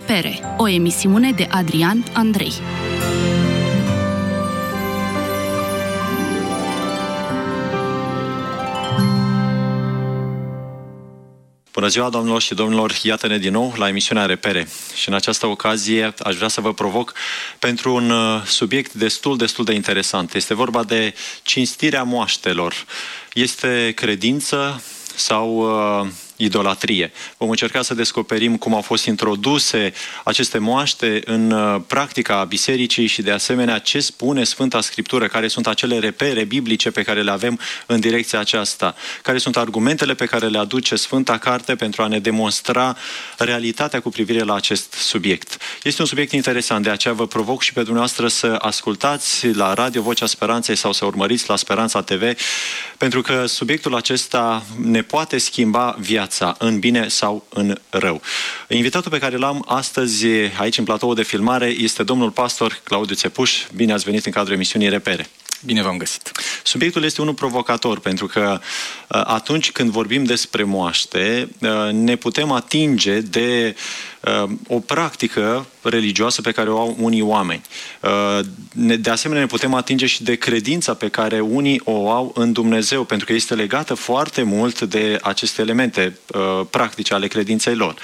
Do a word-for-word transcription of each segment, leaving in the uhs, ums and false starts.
Repere, o emisiune de Adrian Andrei. Bună ziua, domnilor și domnilor! Iată-ne din nou la emisiunea Repere. Și în această ocazie aș vrea să vă provoc pentru un subiect destul, destul de interesant. Este vorba de cinstirea moaștelor. Este credință sau uh, idolatrie? Vom încerca să descoperim cum au fost introduse aceste moaște în uh, practica bisericii și de asemenea ce spune Sfânta Scriptură, care sunt acele repere biblice pe care le avem în direcția aceasta, care sunt argumentele pe care le aduce Sfânta Carte pentru a ne demonstra realitatea cu privire la acest subiect. Este un subiect interesant, de aceea vă provoc și pe dumneavoastră să ascultați la Radio Vocea Speranței sau să urmăriți la Speranța T V, pentru că subiectul acesta ne poate schimba viața în bine sau în rău. Invitatul pe care l-am astăzi aici în platoul de filmare este domnul pastor Claudiu Țepuș. Bine ați venit în cadrul emisiunii Repere. Bine v-am găsit. Subiectul este unul provocator, pentru că atunci când vorbim despre moaște, ne putem atinge de o practică religioasă pe care o au unii oameni. De asemenea, ne putem atinge și de credința pe care unii o au în Dumnezeu, pentru că este legată foarte mult de aceste elemente practice ale credinței lor.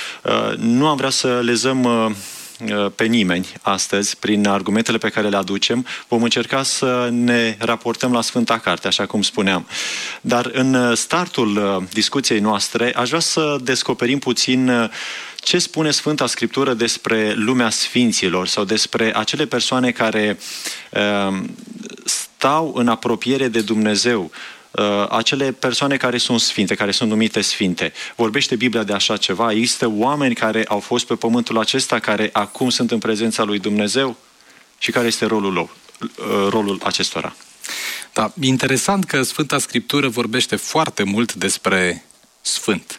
Nu am vrea să lezăm pe nimeni astăzi prin argumentele pe care le aducem. Vom încerca să ne raportăm la Sfânta Carte, așa cum spuneam. Dar în startul discuției noastre aș vrea să descoperim puțin ce spune Sfânta Scriptură despre lumea sfinților sau despre acele persoane care uh, stau în apropiere de Dumnezeu, uh, acele persoane care sunt sfinte, care sunt numite sfinte. Vorbește Biblia de așa ceva? Există oameni care au fost pe pământul acesta, care acum sunt în prezența lui Dumnezeu? Și care este rolul lor, uh, rolul acestora? Da, interesant că Sfânta Scriptură vorbește foarte mult despre sfânt.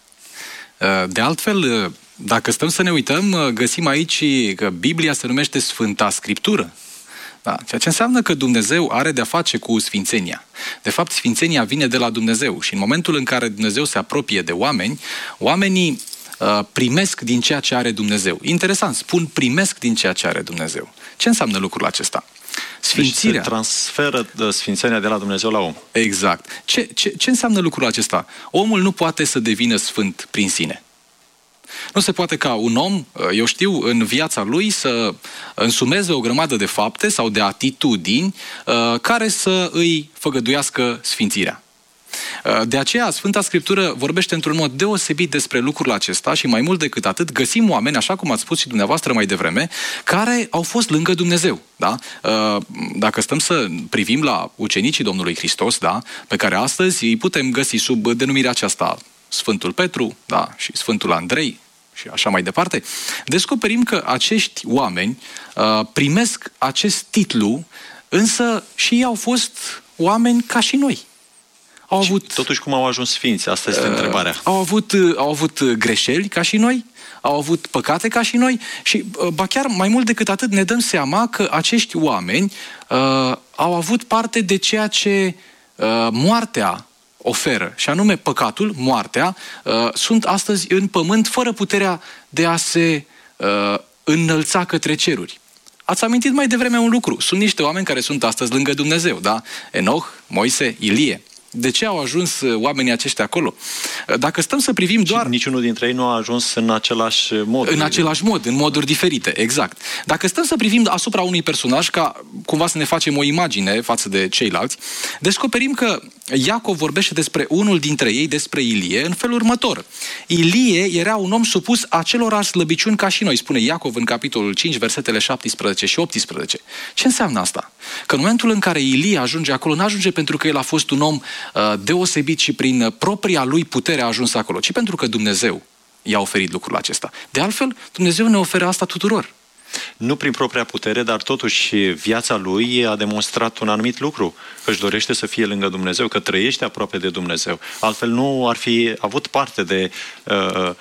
De altfel, dacă stăm să ne uităm, găsim aici că Biblia se numește Sfânta Scriptură. Da, ceea ce înseamnă că Dumnezeu are de-a face cu sfințenia. De fapt, sfințenia vine de la Dumnezeu și în momentul în care Dumnezeu se apropie de oameni, oamenii uh, primesc din ceea ce are Dumnezeu. Interesant, spun primesc din ceea ce are Dumnezeu. Ce înseamnă lucrul acesta? Sfințirea. Se transferă sfințenia de la Dumnezeu la om. Exact. Ce, ce, ce înseamnă lucrul acesta? Omul nu poate să devină sfânt prin sine. Nu se poate ca un om, eu știu, în viața lui să însumeze o grămadă de fapte sau de atitudini care să îi făgăduiască sfințirea. De aceea, Sfânta Scriptură vorbește într-un mod deosebit despre lucrul acesta și mai mult decât atât, găsim oameni, așa cum ați spus și dumneavoastră mai devreme, care au fost lângă Dumnezeu. Da? Dacă stăm să privim la ucenicii Domnului Hristos, da? Pe care astăzi îi putem găsi sub denumirea aceasta Sfântul Petru, da? Și Sfântul Andrei și așa mai departe, descoperim că acești oameni uh, primesc acest titlu, însă și ei au fost oameni ca și noi. Au și avut, totuși cum au ajuns sfinți? Asta este uh, întrebarea. Au avut, au avut greșeli ca și noi, au avut păcate ca și noi și, ba chiar mai mult decât atât, ne dăm seama că acești oameni uh, au avut parte de ceea ce uh, moartea oferă, și anume păcatul, moartea, uh, sunt astăzi în pământ fără puterea de a se uh, înălța către ceruri. Ați amintit mai devreme un lucru. Sunt niște oameni care sunt astăzi lângă Dumnezeu, da? Enoch, Moise, Ilie. De ce au ajuns oamenii aceștia acolo? Dacă stăm să privim doar... Și niciunul dintre ei nu a ajuns în același mod. În același mod, în moduri diferite, exact. Dacă stăm să privim asupra unui personaj, ca cumva să ne facem o imagine față de ceilalți, descoperim că Iacov vorbește despre unul dintre ei, despre Ilie, în felul următor. Ilie era un om supus acelorași slăbiciuni ca și noi, spune Iacov în capitolul cinci, versetele șaptesprezece și optsprezece. Ce înseamnă asta? Că în momentul în care Ilie ajunge acolo, nu ajunge pentru că el a fost un om deosebit și prin propria lui putere a ajuns acolo, ci pentru că Dumnezeu i-a oferit lucrul acesta. De altfel, Dumnezeu ne oferă asta tuturor. Nu prin propria putere, dar totuși viața lui a demonstrat un anumit lucru, că își dorește să fie lângă Dumnezeu, că trăiește aproape de Dumnezeu. Altfel nu ar fi avut parte de uh,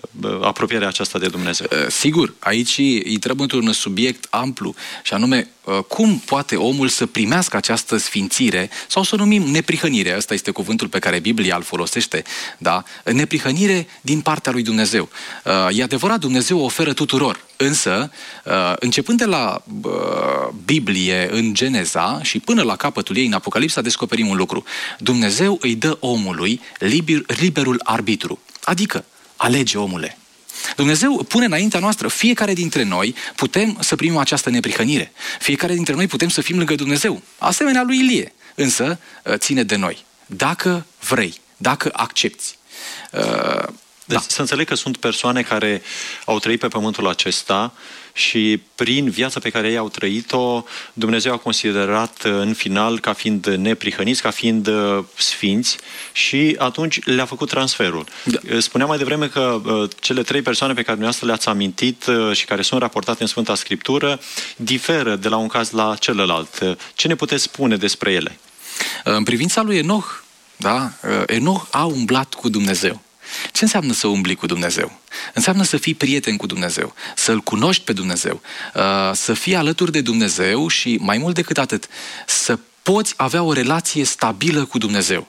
apropierea aceasta de Dumnezeu? Sigur, aici intrăm într-un subiect amplu și anume cum poate omul să primească această sfințire sau să o numim neprihănire, ăsta este cuvântul pe care Biblia îl folosește, da? Neprihănire din partea lui Dumnezeu. E adevărat, Dumnezeu o oferă tuturor, însă începând de la Biblie în Geneza și până la capătul ei în Apocalipsa descoperim un lucru. Dumnezeu îi dă omului liber, liberul arbitru, adică alege, omule. Dumnezeu pune înaintea noastră, fiecare dintre noi putem să primim această neprihănire. Fiecare dintre noi putem să fim lângă Dumnezeu, asemenea lui Ilie, însă ține de noi. Dacă vrei, dacă accepti. Uh, deci da. Să înțeleg că sunt persoane care au trăit pe pământul acesta și prin viața pe care ei au trăit-o, Dumnezeu a considerat în final ca fiind neprihăniți, ca fiind sfinți și atunci le-a făcut transferul. Da. Spuneam mai devreme că cele trei persoane pe care dumneavoastră le-ați amintit și care sunt raportate în Sfânta Scriptură diferă de la un caz la celălalt. Ce ne puteți spune despre ele? În privința lui Enoch, da? Enoch a umblat cu Dumnezeu. Ce înseamnă să umbli cu Dumnezeu? Înseamnă să fii prieten cu Dumnezeu, să-L cunoști pe Dumnezeu, să fii alături de Dumnezeu și, mai mult decât atât, să poți avea o relație stabilă cu Dumnezeu.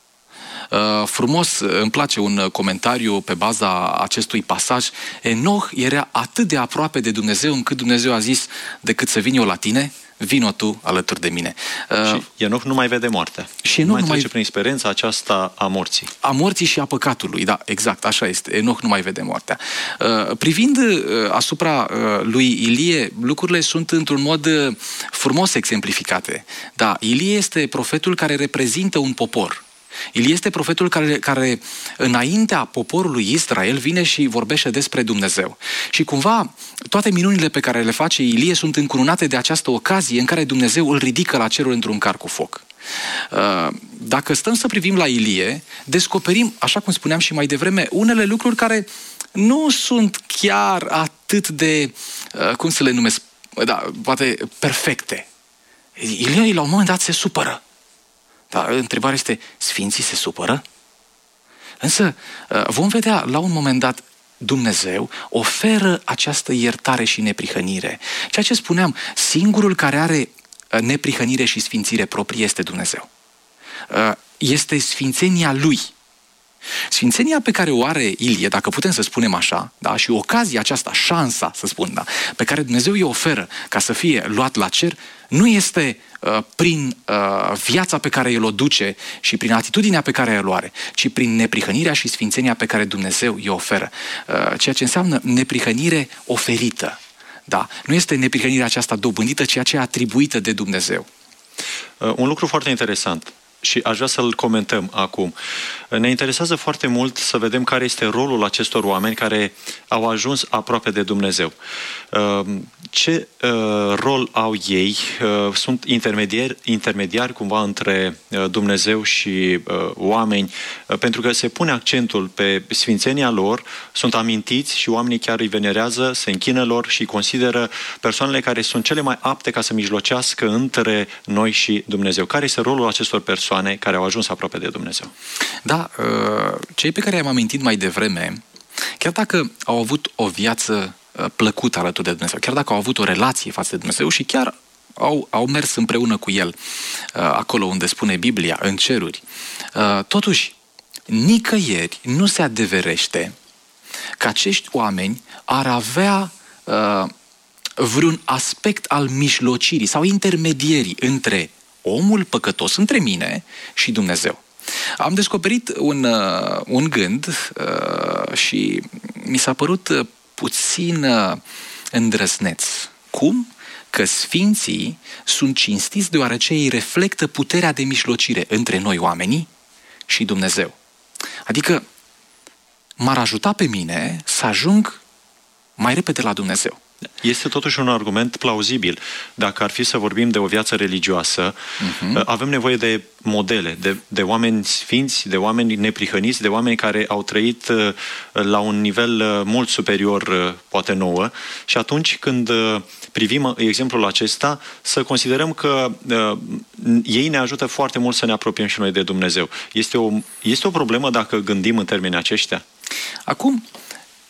Frumos, îmi place un comentariu pe baza acestui pasaj. Enoch era atât de aproape de Dumnezeu încât Dumnezeu a zis, decât să vin eu la tine, vino tu alături de mine. Și Enoch nu mai vede moartea. Și nu mai nu trece mai... prin experiența aceasta a morții. A morții și a păcatului, da, exact, așa este. Enoch nu mai vede moartea. Privind asupra lui Ilie, lucrurile sunt într-un mod frumos exemplificate. Da, Ilie este profetul care reprezintă un popor. Ilie este profetul care, care înaintea poporului Israel vine și vorbește despre Dumnezeu. Și cumva toate minunile pe care le face Ilie sunt încununate de această ocazie în care Dumnezeu îl ridică la cerul într-un car cu foc. Dacă stăm să privim la Ilie, descoperim, așa cum spuneam și mai devreme, unele lucruri care nu sunt chiar atât de, cum să le numesc, da, poate perfecte. Ilie la un moment dat se supără. Dar întrebarea este, sfinții se supără? Însă vom vedea la un moment dat Dumnezeu oferă această iertare și neprihănire. Ceea ce spuneam, singurul care are neprihănire și sfințire proprie este Dumnezeu. Este sfințenia Lui. Sfințenia pe care o are Ilie, dacă putem să spunem așa, da, și ocazia aceasta, șansa, să spun, da, pe care Dumnezeu îi oferă ca să fie luat la cer, nu este uh, prin uh, viața pe care El o duce și prin atitudinea pe care El o are, ci prin neprihănirea și sfințenia pe care Dumnezeu îi oferă. Uh, ceea ce înseamnă neprihănire oferită. Da, nu este neprihănirea aceasta dobândită, ci aceea atribuită de Dumnezeu. Uh, un lucru foarte interesant. Și aș vrea să-l comentăm acum. Ne interesează foarte mult să vedem care este rolul acestor oameni care au ajuns aproape de Dumnezeu. Ce rol au ei? Sunt intermediari, intermediari cumva între Dumnezeu și oameni, pentru că se pune accentul pe sfințenia lor, sunt amintiți și oamenii chiar îi venerează, se închină lor și consideră persoanele care sunt cele mai apte ca să mijlocească între noi și Dumnezeu. Care este rolul acestor persoane care au ajuns aproape de Dumnezeu? Da, cei pe care i-am amintit mai devreme, chiar dacă au avut o viață plăcută alături de Dumnezeu, chiar dacă au avut o relație față de Dumnezeu și chiar au, au mers împreună cu El acolo unde spune Biblia, în ceruri, totuși, nicăieri nu se adeverește că acești oameni ar avea vreun aspect al mijlocirii sau intermedierii între omul păcătos, între mine și Dumnezeu. Am descoperit un, uh, un gând uh, și mi s-a părut uh, puțin uh, îndrăzneț. Cum? Că sfinții sunt cinstiți deoarece ei reflectă puterea de mijlocire între noi oamenii și Dumnezeu. Adică m-ar ajuta pe mine să ajung mai repede la Dumnezeu. Este totuși un argument plauzibil. Dacă ar fi să vorbim de o viață religioasă, uh-huh. avem nevoie de modele, de, de oameni sfinți, de oameni neprihăniți, de oameni care au trăit la un nivel mult superior, poate nouă, și atunci când privim exemplul acesta, să considerăm că uh, ei ne ajută foarte mult să ne apropiem și noi de Dumnezeu. Este o, este o problemă dacă gândim în termenii aceștia? Acum,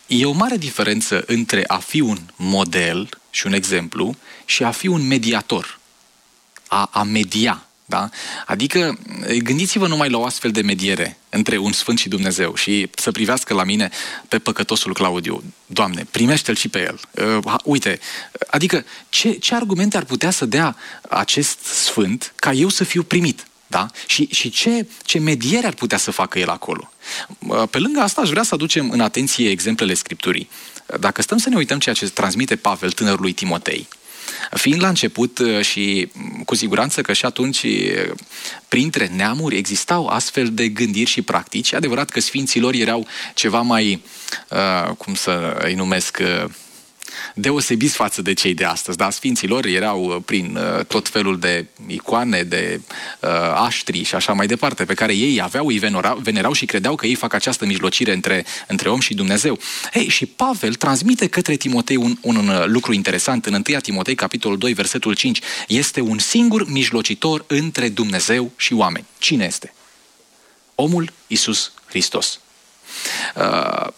E o mare diferență între a fi un model și un exemplu și a fi un mediator, a, a media. Da? Adică gândiți-vă numai la o astfel de mediere între un sfânt și Dumnezeu și să privească la mine pe păcătosul Claudiu. Doamne, primește-l și pe el. Uh, uite, adică ce, ce argumente ar putea să dea acest sfânt ca eu să fiu primit? Da? Și, și ce, ce mediere ar putea să facă el acolo? Uh, pe lângă asta aș vrea să aducem în atenție exemplele Scripturii. Dacă stăm să ne uităm ceea ce transmite Pavel tânărului Timotei, fiind la început și cu siguranță că și atunci printre neamuri existau astfel de gândiri și practici, e adevărat că sfinților erau ceva mai, uh, cum să îi numesc, uh, deosebiți față de cei de astăzi. Da? Sfinților erau prin uh, tot felul de icoane, de uh, aștri și așa mai departe, pe care ei aveau, îi venerau, venerau și credeau că ei fac această mijlocire între, între om și Dumnezeu. Ei, și Pavel transmite către Timotei un, un, un lucru interesant. În întâi Timotei, capitolul doi, versetul cinci, este un singur mijlocitor între Dumnezeu și oameni. Cine este? Omul Iisus Hristos. Uh,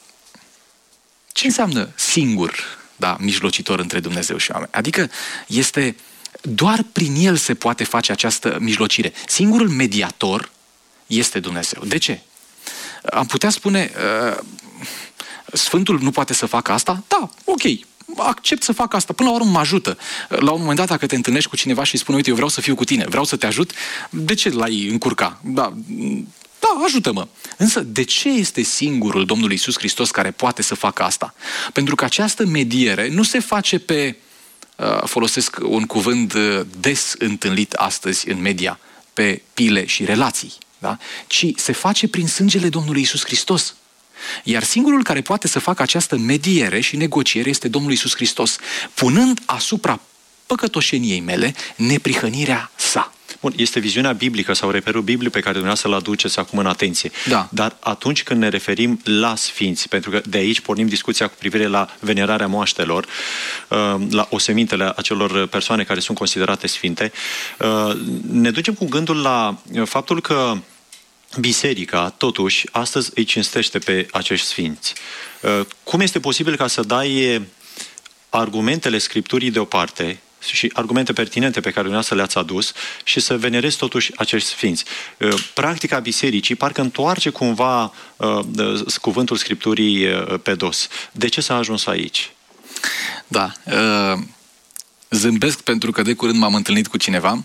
ce înseamnă singur? Da, mijlocitor între Dumnezeu și oameni. Adică este doar prin el se poate face această mijlocire. Singurul mediator este Dumnezeu. De ce? Am putea spune uh, Sfântul nu poate să facă asta? Da, ok, accept să fac asta. Până la urmă mă ajută. La un moment dat, dacă te întâlnești cu cineva și îi spune, uite, eu vreau să fiu cu tine, vreau să te ajut, de ce l-ai încurca? Da, Da, ajută-mă. Însă, de ce este singurul Domnul Iisus Hristos care poate să facă asta? Pentru că această mediere nu se face pe, uh, folosesc un cuvânt des întâlnit astăzi în media, pe pile și relații, da? Ci se face prin sângele Domnului Iisus Hristos. Iar singurul care poate să facă această mediere și negociere este Domnul Iisus Hristos, punând asupra păcătoșeniei mele neprihănirea sa. Bun, este viziunea biblică sau reperul biblic pe care dumneavoastră îl aduceți acum în atenție. Da. Dar atunci când ne referim la sfinți, pentru că de aici pornim discuția cu privire la venerarea moaștelor, la osemintele acelor persoane care sunt considerate sfinte, ne ducem cu gândul la faptul că biserica, totuși, astăzi îi cinstește pe acești sfinți. Cum este posibil ca să dai argumentele Scripturii deoparte și argumente pertinente pe care dumneavoastră le-ați adus și să venerezi totuși acești sfinți? Practica bisericii parcă întoarce cumva uh, cuvântul Scripturii uh, pe dos. De ce s-a ajuns aici? Da. Uh, zâmbesc pentru că de curând m-am întâlnit cu cineva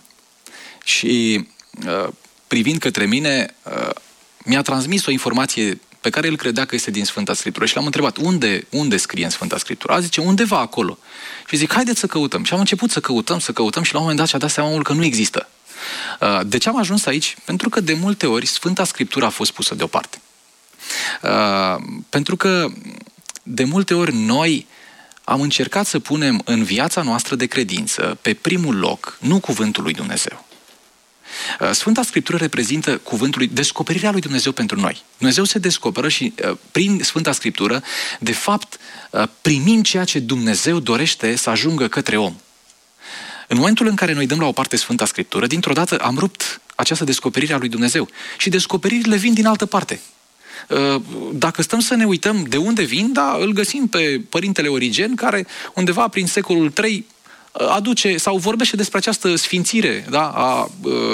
și uh, privind către mine uh, mi-a transmis o informație pe care el credea că este din Sfânta Scriptură și l-am întrebat, unde, unde scrie în Sfânta Scriptură? A, zice, undeva acolo. Și zic, haideți să căutăm. Și am început să căutăm, să căutăm și la un moment dat și-a dat seama omul că nu există. De ce am ajuns aici? Pentru că de multe ori Sfânta Scriptură a fost pusă deoparte. Pentru că de multe ori noi am încercat să punem în viața noastră de credință pe primul loc, nu cuvântul lui Dumnezeu. Sfânta Scriptură reprezintă cuvântul lui, descoperirea lui Dumnezeu pentru noi. Dumnezeu se descoperă și prin Sfânta Scriptură, de fapt, primim ceea ce Dumnezeu dorește să ajungă către om. În momentul în care noi dăm la o parte Sfânta Scriptură, dintr-o dată am rupt această descoperire a lui Dumnezeu. Și descoperirile vin din altă parte. Dacă stăm să ne uităm de unde vin, da, îl găsim pe Părintele Origen, care undeva prin secolul trei aduce sau vorbește despre această sfințire, da, a, a,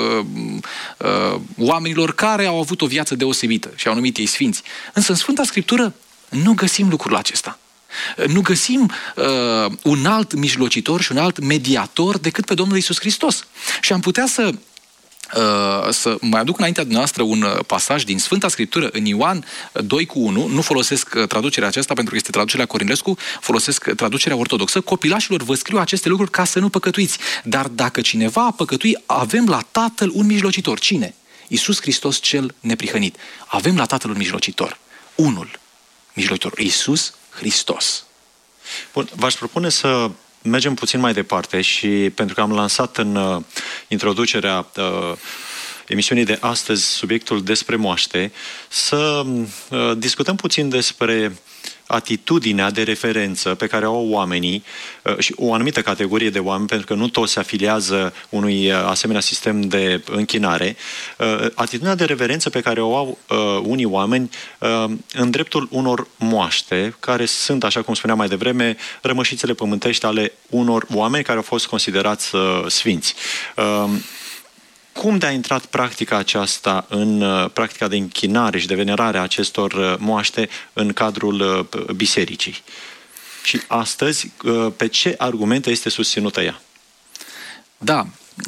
a oamenilor care au avut o viață deosebită și au numit ei sfinți. Însă în Sfânta Scriptură nu găsim lucrul acesta. Nu găsim uh, un alt mijlocitor și un alt mediator decât pe Domnul Iisus Hristos. Și am putea să Uh, să mai aduc înaintea dumneavoastră un uh, pasaj din Sfânta Scriptură în Ioan doi cu unu, nu folosesc uh, traducerea aceasta pentru că este traducerea Cornilescu, folosesc uh, traducerea ortodoxă. Copilașilor, vă scriu aceste lucruri ca să nu păcătuiți. Dar dacă cineva a păcătui, avem la Tatăl un mijlocitor. Cine? Iisus Hristos cel neprihănit. Avem la Tatăl un mijlocitor. Unul mijlocitor. Iisus Hristos. Bun, v-aș propune să mergem puțin mai departe și pentru că am lansat în uh, introducerea uh, emisiunii de astăzi subiectul despre moaște, să uh, discutăm puțin despre atitudinea de referență pe care o au oamenii și o anumită categorie de oameni, pentru că nu toți se afiliază unui asemenea sistem de închinare, atitudinea de reverență pe care o au unii oameni în dreptul unor moaște, care sunt, așa cum spuneam mai devreme, rămășițele pământești ale unor oameni care au fost considerați sfinți. Cum de a intrat practica aceasta în practica de închinare și de venerare a acestor moaște în cadrul bisericii? Și astăzi, pe ce argumente este susținută ea? Da,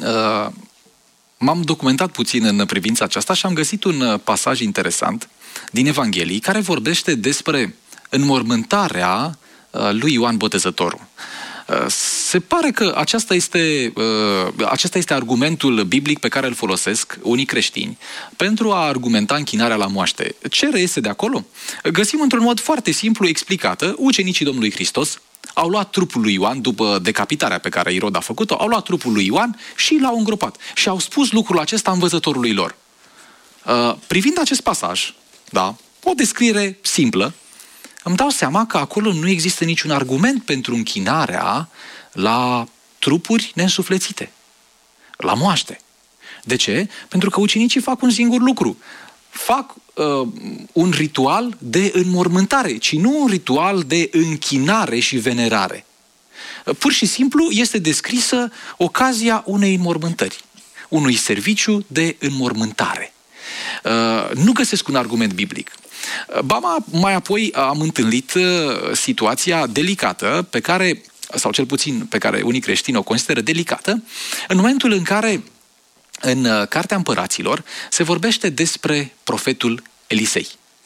m-am documentat puțin în privința aceasta și am găsit un pasaj interesant din Evanghelii care vorbește despre înmormântarea lui Ioan Botezătorul. Se pare că aceasta este, acesta este argumentul biblic pe care îl folosesc unii creștini pentru a argumenta închinarea la moaște. Ce reiese de acolo? Găsim într-un mod foarte simplu explicată, ucenicii Domnului Hristos au luat trupul lui Ioan după decapitarea pe care Irod a făcut-o, au luat trupul lui Ioan și l-au îngropat și au spus lucrul acesta învățătorului lor. Privind acest pasaj, da, o descriere simplă, îmi dau seama că acolo nu există niciun argument pentru închinarea la trupuri neînsuflețite, la moaște. De ce? Pentru că ucenicii fac un singur lucru. Fac uh, un ritual de înmormântare, ci nu un ritual de închinare și venerare. Pur și simplu este descrisă ocazia unei înmormântări, unui serviciu de înmormântare. Uh, nu găsesc un argument biblic. Ba, mai apoi am întâlnit situația delicată pe care, sau cel puțin pe care unii creștini o consideră delicată, în momentul în care în Cartea Împăraților se vorbește despre profetul Elisei.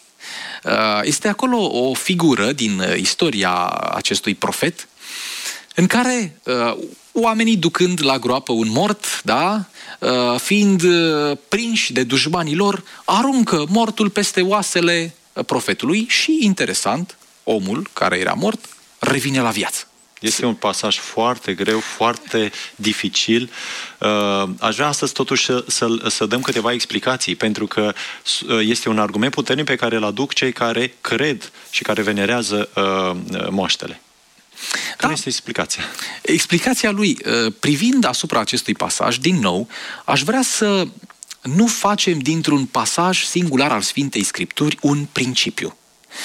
Este acolo o figură din istoria acestui profet în care oamenii ducând la groapă un mort, da, fiind prinși de dușmanii lor, aruncă mortul peste oasele profetului și, interesant, omul care era mort revine la viață. Este un pasaj foarte greu, foarte dificil. Aș vrea astăzi totuși să, să, să dăm câteva explicații, pentru că este un argument puternic pe care îl aduc cei care cred și care venerează uh, moaștele. Care Da. este explicația? Explicația lui, privind asupra acestui pasaj, din nou, aș vrea să nu facem dintr-un pasaj singular al Sfintei Scripturi un principiu.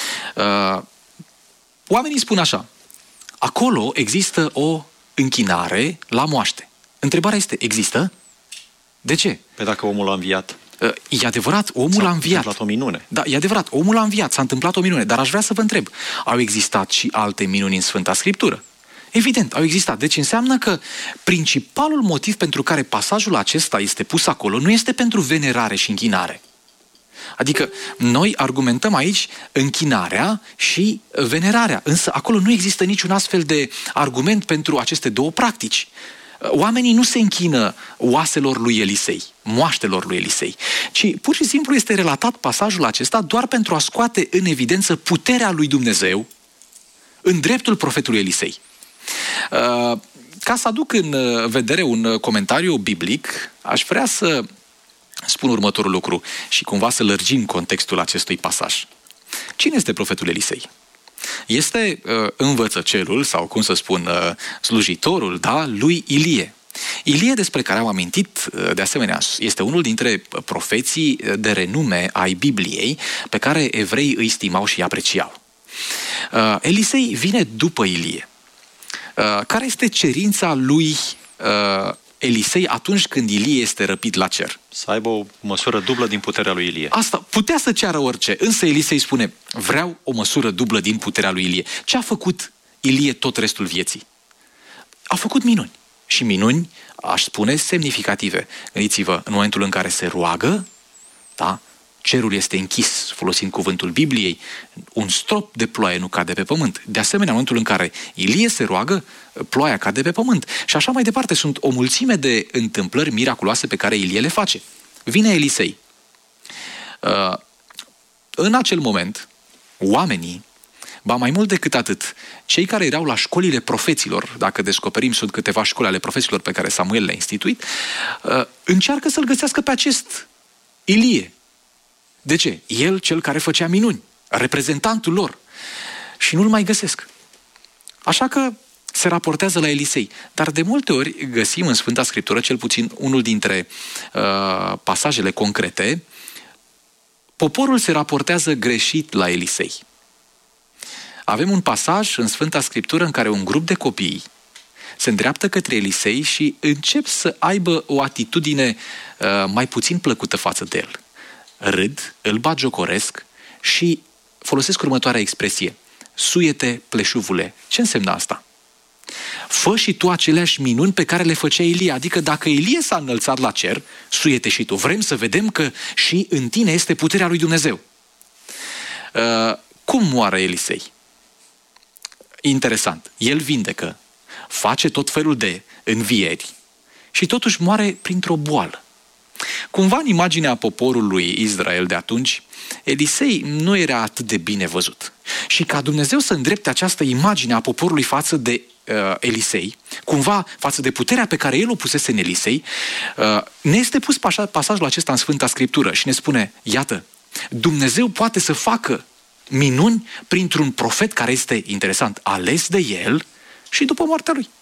Oamenii spun așa: acolo există o închinare la moaște. Întrebarea este, există? De ce? Pe dacă omul a înviat. E adevărat, omul a înviat. S-a întâmplat o minune. Da, e adevărat, omul a înviat, s-a întâmplat o minune, dar aș vrea să vă întreb, au existat și alte minuni în Sfânta Scriptură? Evident, au existat. Deci înseamnă că principalul motiv pentru care pasajul acesta este pus acolo nu este pentru venerare și închinare. Adică noi argumentăm aici închinarea și venerarea, însă acolo nu există niciun astfel de argument pentru aceste două practici. Oamenii nu se închină oaselor lui Elisei, moaștelor lui Elisei, ci pur și simplu este relatat pasajul acesta doar pentru a scoate în evidență puterea lui Dumnezeu în dreptul profetului Elisei. Ca să aduc în vedere un comentariu biblic, aș vrea să spun următorul lucru și cumva să lărgim contextul acestui pasaj. Cine este profetul Elisei? Este uh, învățăcelul, sau cum să spun, uh, slujitorul, da, lui Ilie. Ilie, despre care am amintit, uh, de asemenea, este unul dintre profeții de renume ai Bibliei, pe care evreii îi stimau și îi apreciau. Uh, Elisei vine după Ilie. Uh, care este cerința lui uh, Elisei atunci când Ilie este răpit la cer? Să aibă o măsură dublă din puterea lui Ilie. Asta putea să ceară orice, însă Elisei spune: vreau o măsură dublă din puterea lui Ilie. Ce a făcut Ilie tot restul vieții? A făcut minuni. Și minuni, aș spune, semnificative. Gândiți-vă, în momentul în care se roagă, da, cerul este închis, folosind cuvântul Bibliei, un strop de ploaie nu cade pe pământ. De asemenea, în momentul în care Ilie se roagă, ploaia cade pe pământ. Și așa mai departe, sunt o mulțime de întâmplări miraculoase pe care Ilie le face. Vine Elisei. În acel moment, oamenii, ba mai mult decât atât, cei care erau la școlile profeților, dacă descoperim, sunt câteva școli ale profeților pe care Samuel le-a instituit, încearcă să-l găsească pe acest Ilie. De ce? El, cel care făcea minuni, reprezentantul lor. și nu-l mai găsesc. Așa că se raportează la Elisei. Dar de multe ori găsim în Sfânta Scriptură, cel puțin unul dintre uh, pasajele concrete, poporul se raportează greșit la Elisei. Avem un pasaj în Sfânta Scriptură în care un grup de copii se îndreaptă către Elisei și încep să aibă o atitudine uh, mai puțin plăcută față de el. Râd, îl bagiocoresc și folosesc următoarea expresie. Suie-te, pleșuvule. Ce înseamnă asta? Fă și tu aceleași minuni pe care le făcea Ilie. Adică dacă Ilie s-a înălțat la cer, suie-te și tu. Vrem să vedem că și în tine este puterea lui Dumnezeu. Uh, cum moare Elisei? Interesant. El vindecă, face tot felul de învieri și totuși moare printr-o boală. Cumva în imaginea poporului Israel de atunci, Elisei nu era atât de bine văzut. Și ca Dumnezeu să îndrepte această imagine a poporului față de uh, Elisei, cumva față de puterea pe care el o pusese în Elisei, uh, ne este pus pasajul acesta în Sfânta Scriptură și ne spune, iată, Dumnezeu poate să facă minuni printr-un profet care este, interesant, ales de el și după moartea lui.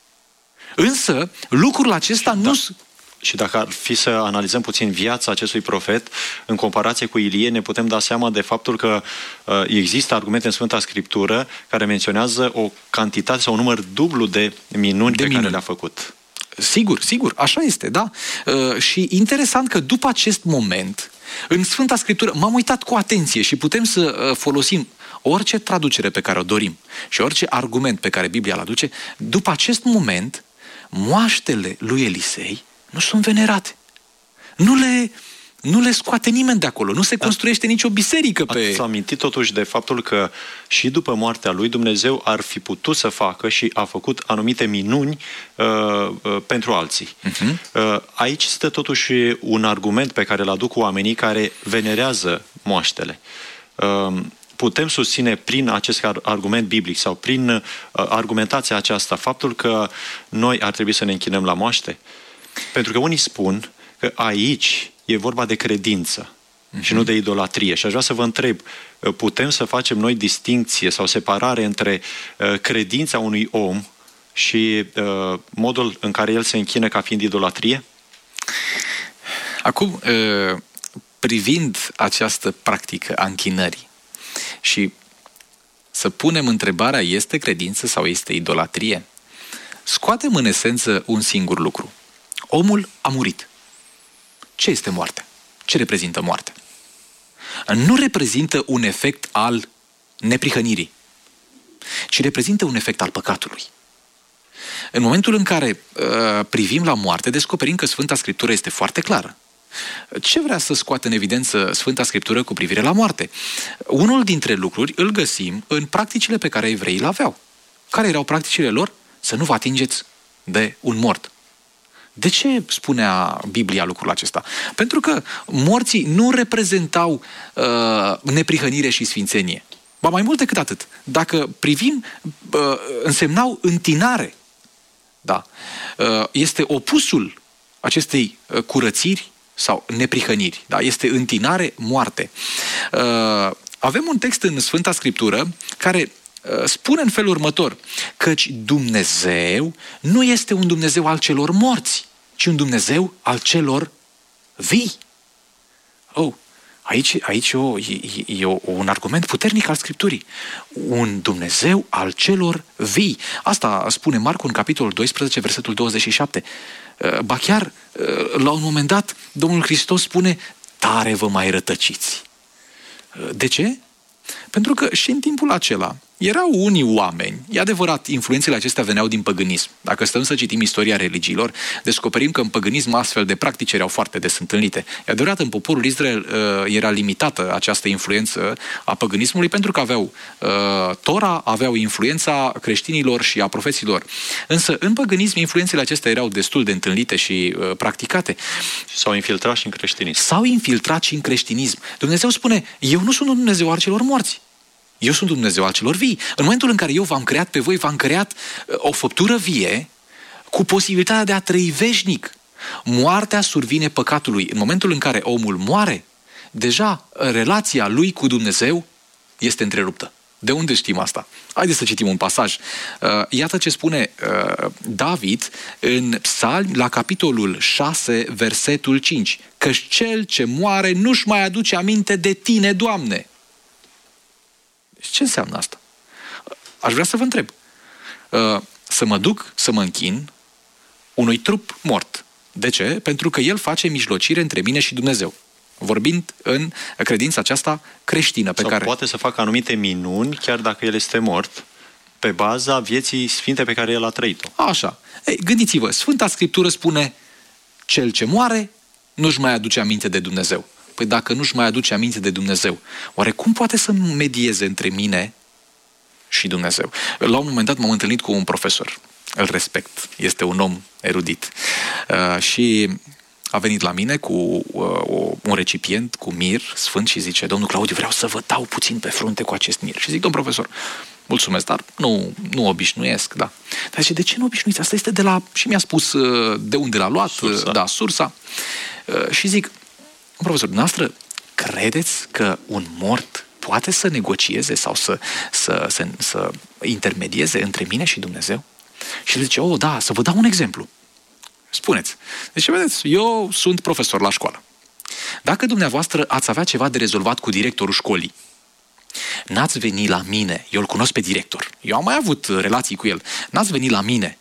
Însă, lucrul acesta nu... Da. Și dacă ar fi să analizăm puțin viața acestui profet, în comparație cu Ilie, ne putem da seama de faptul că uh, există argumente în Sfânta Scriptură care menționează o cantitate sau un număr dublu de minuni de pe minuni. care le-a făcut. Sigur, sigur, așa este, da. Uh, și interesant că după acest moment, în Sfânta Scriptură, m-am uitat cu atenție și putem să uh, folosim orice traducere pe care o dorim și orice argument pe care Biblia îl aduce, după acest moment, moaștele lui Elisei nu sunt venerate. Nu le, nu le scoate nimeni de acolo. Nu se construiește nicio biserică pe... Ați amintit totuși de faptul că și după moartea lui Dumnezeu ar fi putut să facă și a făcut anumite minuni uh, uh, pentru alții. Uh-huh. Uh, aici stă totuși un argument pe care îl aduc oamenii care venerează moaștele. Uh, putem susține prin acest argument biblic sau prin uh, argumentația aceasta faptul că noi ar trebui să ne închinăm la moaște? Pentru că unii spun că aici e vorba de credință uh-huh. și nu de idolatrie. Și aș vrea să vă întreb, putem să facem noi distincție sau separare între uh, credința unui om și uh, modul în care el se închină ca fiind idolatrie? Acum, uh, privind această practică a închinării și să punem întrebarea, este credință sau este idolatrie? Scoatem în esență un singur lucru. Omul a murit. Ce este moartea? Ce reprezintă moartea? Nu reprezintă un efect al neprihănirii, ci reprezintă un efect al păcatului. În momentul în care uh, privim la moarte, descoperim că Sfânta Scriptură este foarte clară. Ce vrea să scoată în evidență Sfânta Scriptură cu privire la moarte? Unul dintre lucruri îl găsim în practicile pe care evreii le aveau. Care erau practicile lor? Să nu vă atingeți de un mort. De ce spunea Biblia lucrul acesta? Pentru că morții nu reprezentau uh, neprihănire și sfințenie. Ba mai mult decât atât. Dacă privim, uh, însemnau întinare. Da. Uh, este opusul acestei uh, curățiri sau neprihăniri. Da? Este întinare, moarte. Uh, avem un text în Sfânta Scriptură care uh, spune în felul următor, căci Dumnezeu nu este un Dumnezeu al celor morți, ci un Dumnezeu al celor vii. Oh, aici, aici o, e, e o, un argument puternic al Scripturii. Un Dumnezeu al celor vii. Asta spune Marcu în capitolul doisprezece, versetul douăzeci și șapte. Ba chiar, la un moment dat, Domnul Hristos spune, tare vă mai rătăciți. De ce? Pentru că și în timpul acela erau unii oameni, e adevărat, influențele acestea veneau din păgânism. Dacă stăm să citim istoria religiilor, descoperim că în păgânism astfel de practici erau foarte des întâlnite. E adevărat, în poporul Israel era limitată această influență a păgânismului pentru că aveau Tora, aveau influența creștinilor și a profeților. Însă în păgânism influențele acestea erau destul de întâlnite și practicate. S-au infiltrat și în creștinism. S-au infiltrat și în creștinism. Dumnezeu spune, eu nu sunt un Dumnezeu al celor morți. Eu sunt Dumnezeu al celor vii. În momentul în care eu v-am creat pe voi, v-am creat o făptură vie cu posibilitatea de a trăi veșnic. Moartea survine păcatului. În momentul în care omul moare, deja relația lui cu Dumnezeu este întreruptă. De unde știm asta? Haideți să citim un pasaj. Iată ce spune David în Psalmi, la capitolul șase, versetul cinci. Căci cel ce moare nu-și mai aduce aminte de tine, Doamne. Ce înseamnă asta? Aș vrea să vă întreb. Să mă duc să mă închin unui trup mort. De ce? Pentru că el face mijlocire între mine și Dumnezeu. Vorbind în credința aceasta creștină pe Sau care... poate să facă anumite minuni, chiar dacă el este mort, pe baza vieții sfinte pe care el a trăit-o. Așa. Ei, gândiți-vă, Sfânta Scriptură spune cel ce moare nu-și mai aduce aminte de Dumnezeu. Păi dacă nu-și mai aduce aminte de Dumnezeu, oare cum poate să medieze între mine și Dumnezeu? La un moment dat m-am întâlnit cu un profesor. Îl respect. Este un om erudit. Uh, și a venit la mine cu uh, un recipient cu mir sfânt și zice: domnul Claudiu, vreau să vă dau puțin pe frunte cu acest mir. Și zic: domn profesor, mulțumesc, dar nu, nu obișnuiesc, da. Dar zice: de ce nu obișnuiți? Asta este de la... Și mi-a spus uh, de unde l-a luat, sursa. Uh, da, sursa. Uh, și zic: profesor, dumneavoastră, credeți că un mort poate să negocieze sau să, să, să, să intermedieze între mine și Dumnezeu? Și el zice: oh, da, să vă dau un exemplu. Spuneți. Deci, vedeți, eu sunt profesor la școală. Dacă dumneavoastră ați avea ceva de rezolvat cu directorul școlii, n-ați venit la mine, eu îl cunosc pe director, eu am mai avut relații cu el, n-ați venit la mine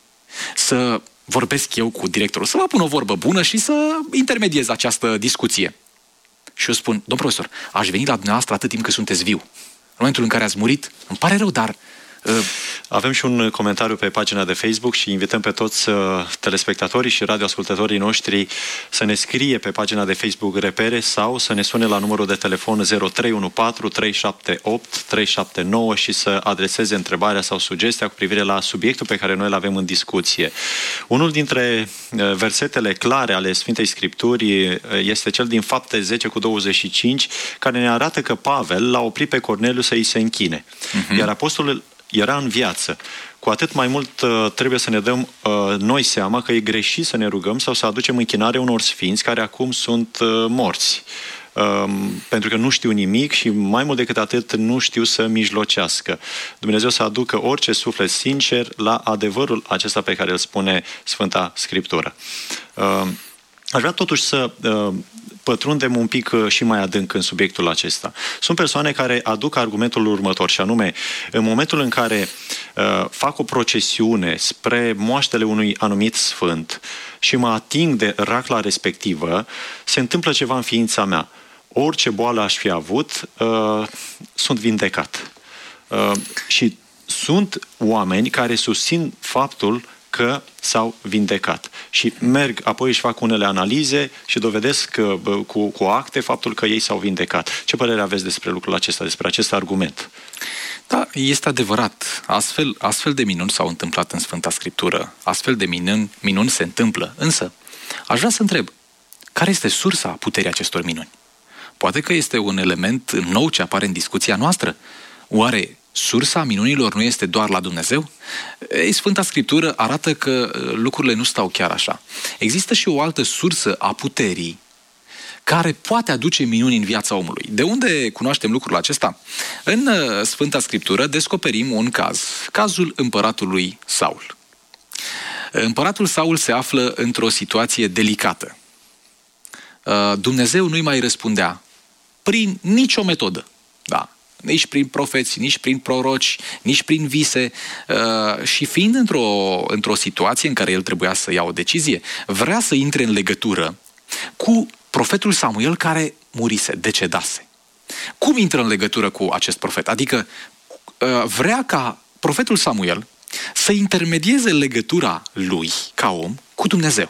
să vorbesc eu cu directorul, să vă pun o vorbă bună și să intermediez această discuție. Și eu spun: domn profesor, aș veni la dumneavoastră atât timp cât sunteți viu. În momentul în care ați murit, îmi pare rău, dar... Uh... Avem și un comentariu pe pagina de Facebook și invităm pe toți uh, telespectatorii și radioascultătorii noștri să ne scrie pe pagina de Facebook Repere sau să ne sune la numărul de telefon zero trei unu patru trei șapte opt trei șapte nouă și să adreseze întrebarea sau sugestia cu privire la subiectul pe care noi îl avem în discuție. Unul dintre uh, versetele clare ale Sfintei Scripturii uh, este cel din Fapte zece cu douăzeci și cinci, care ne arată că Pavel l-a oprit pe Corneliu să îi se închine. Uh-huh. Iar apostolul era în viață. Cu atât mai mult uh, trebuie să ne dăm uh, noi seama că e greșit să ne rugăm sau să aducem închinare unor sfinți care acum sunt uh, morți. Uh, pentru că nu știu nimic și mai mult decât atât nu știu să mijlocească. Dumnezeu să aducă orice suflet sincer la adevărul acesta pe care îl spune Sfânta Scriptură. Uh, aș vrea totuși să... Uh, pătrundem un pic și mai adânc în subiectul acesta. Sunt persoane care aduc argumentul următor, și anume, în momentul în care uh, fac o procesiune spre moaștele unui anumit sfânt și mă ating de racla respectivă, se întâmplă ceva în ființa mea. Orice boală aș fi avut, uh, sunt vindecat. Uh, și sunt oameni care susțin faptul că s-au vindecat. Și merg, apoi își fac unele analize și dovedesc cu, cu acte faptul că ei s-au vindecat. Ce părere aveți despre lucrul acesta, despre acest argument? Da, este adevărat. Astfel, astfel de minuni s-au întâmplat în Sfânta Scriptură. Astfel de minuni, minuni se întâmplă. Însă, aș vrea să întreb, care este sursa puterii acestor minuni? Poate că este un element nou ce apare în discuția noastră. Oare sursa minunilor nu este doar la Dumnezeu? Ei, Sfânta Scriptură arată că lucrurile nu stau chiar așa. Există și o altă sursă a puterii care poate aduce minuni în viața omului. De unde cunoaștem lucrul acesta? În Sfânta Scriptură descoperim un caz, cazul împăratului Saul. Împăratul Saul se află într-o situație delicată. Dumnezeu nu-i mai răspundea prin nicio metodă. Da. Nici prin profeți, nici prin proroci, nici prin vise. Uh, și fiind într-o, într-o situație în care el trebuia să ia o decizie, vrea să intre în legătură cu profetul Samuel care murise, decedase. Cum intră în legătură cu acest profet? Adică uh, vrea ca profetul Samuel să intermedieze legătura lui, ca om, cu Dumnezeu.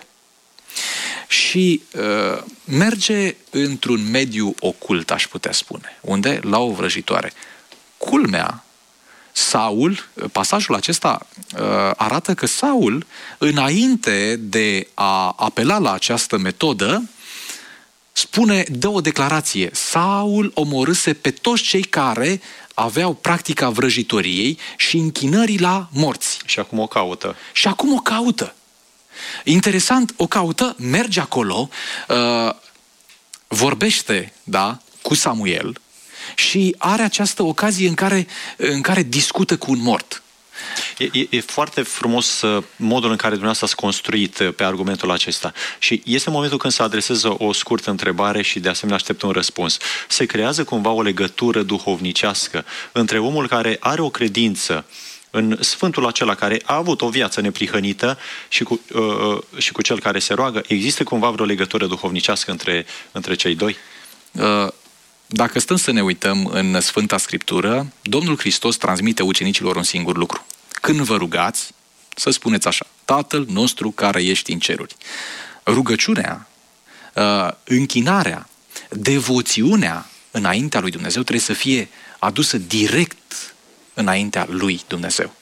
Și uh, merge într-un mediu ocult, aș putea spune, unde, la o vrăjitoare. Culmea, Saul, pasajul acesta uh, arată că Saul, înainte de a apela la această metodă, spune, dă o declarație: Saul omorâse pe toți cei care aveau practica vrăjitoriei și închinării la morți. Și acum o caută. Și acum o caută. Interesant, o caută, merge acolo, uh, vorbește, da, cu Samuel și are această ocazie în care, în care discută cu un mort. E, e, e foarte frumos uh, modul în care dumneavoastră ați construit uh, pe argumentul acesta. Și este momentul când se adresează o scurtă întrebare și de asemenea aștept un răspuns. Se creează cumva o legătură duhovnicească între omul care are o credință în Sfântul acela care a avut o viață neprihănită și cu, uh, și cu cel care se roagă? Există cumva vreo legătură duhovnicească între, între cei doi? Uh, dacă stăm să ne uităm în Sfânta Scriptură, Domnul Hristos transmite ucenicilor un singur lucru. Când vă rugați, să spuneți așa: Tatăl nostru care ești în ceruri. Rugăciunea, uh, închinarea, devoțiunea înaintea lui Dumnezeu trebuie să fie adusă direct înaintea lui Dumnezeu.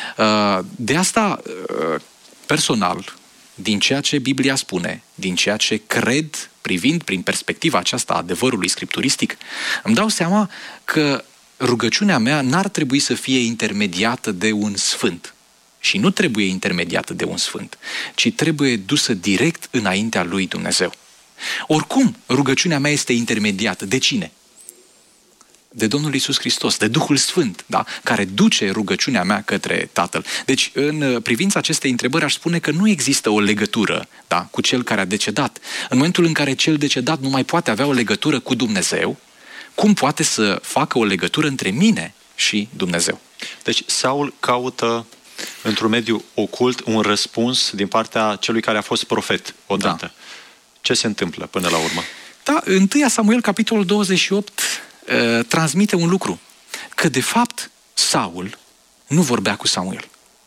De asta, personal, din ceea ce Biblia spune, din ceea ce cred, privind prin perspectiva aceasta a adevărului scripturistic, îmi dau seama că rugăciunea mea n-ar trebui să fie intermediată de un sfânt. Și nu trebuie intermediată de un sfânt, ci trebuie dusă direct înaintea lui Dumnezeu. Oricum, rugăciunea mea este intermediată. De cine? De Domnul Iisus Hristos, de Duhul Sfânt, da? Care duce rugăciunea mea către Tatăl. Deci, în privința acestei întrebări, aș spune că nu există o legătură, da, cu cel care a decedat. În momentul în care cel decedat nu mai poate avea o legătură cu Dumnezeu, cum poate să facă o legătură între mine și Dumnezeu? Deci, Saul caută într-un mediu ocult un răspuns din partea celui care a fost profet odată. Da. Ce se întâmplă până la urmă? Da, întâia Samuel, capitolul douăzeci și opt, transmite un lucru, că de fapt Saul nu vorbea cu Samuel.